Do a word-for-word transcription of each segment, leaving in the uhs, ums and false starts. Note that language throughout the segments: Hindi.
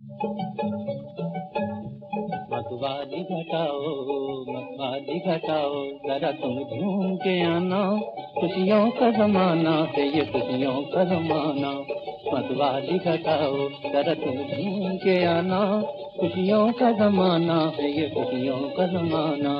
मतवाली घटाओ मतवाली घटाओ जरा तुम झूम के आना, खुशियों का जमाना है ये खुशियों का जमाना। मतवाली घटाओ जरा तुम झूम के आना, खुशियों का जमाना है ये खुशियों का जमाना।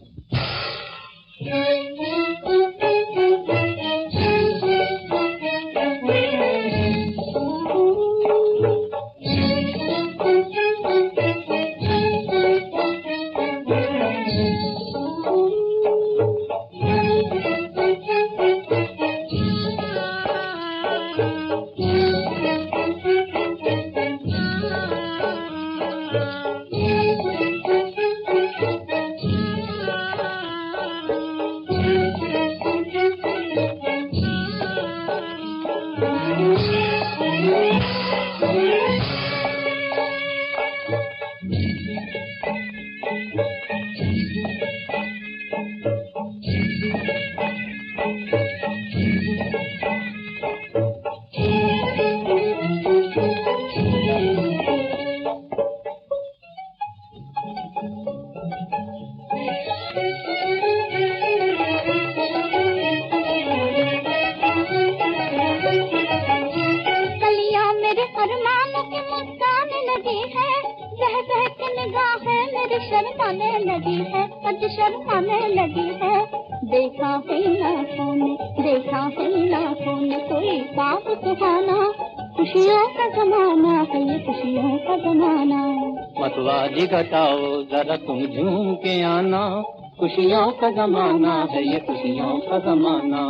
शर्माने लगी है, आज शर्माने लगी है। देखा है आँखों ने, देखा है आँखों ने कोई पाप सुहाना, खुशियों का जमाना है ये खुशियों का जमाना। मतवाली घटाओ जरा तुम झूम के आना, खुशियों का जमाना है ये खुशियों का जमाना।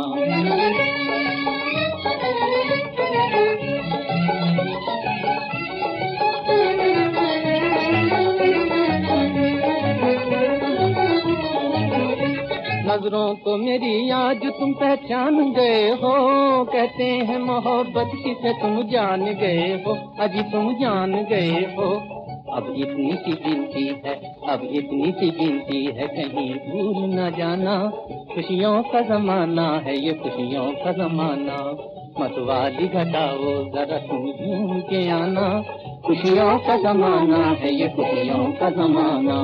नजरों को मेरी आज तुम पहचान गए हो, कहते हैं मोहब्बत किसे तुम जान गए हो, अजी तुम जान गए हो। अब इतनी सी गिनती है, अब इतनी सी गिनती है, कहीं भूल न जाना, खुशियों का जमाना है ये खुशियों का जमाना। मतवाली घटाओ जरा तुम झूम के आना, खुशियों का जमाना है ये खुशियों का जमाना।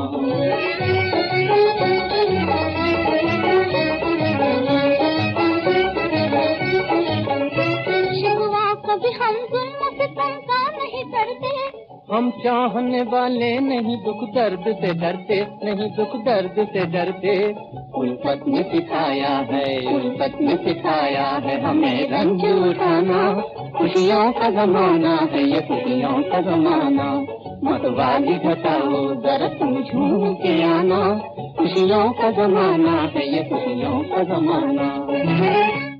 कभी हम जुल्म से तंग नहीं करते, हम चाहने वाले नहीं दुख दर्द से डरते, नहीं दुख दर्द से डरते। उल्फत ने सिखाया है, उल्फत ने सिखाया है हमें रंज उठाना, खुशियों का जमाना है ये खुशियों का जमाना। मतवाली घटाओ जरा तुम झूम के आना, खुशियों का जमाना है ये खुशियों का जमाना।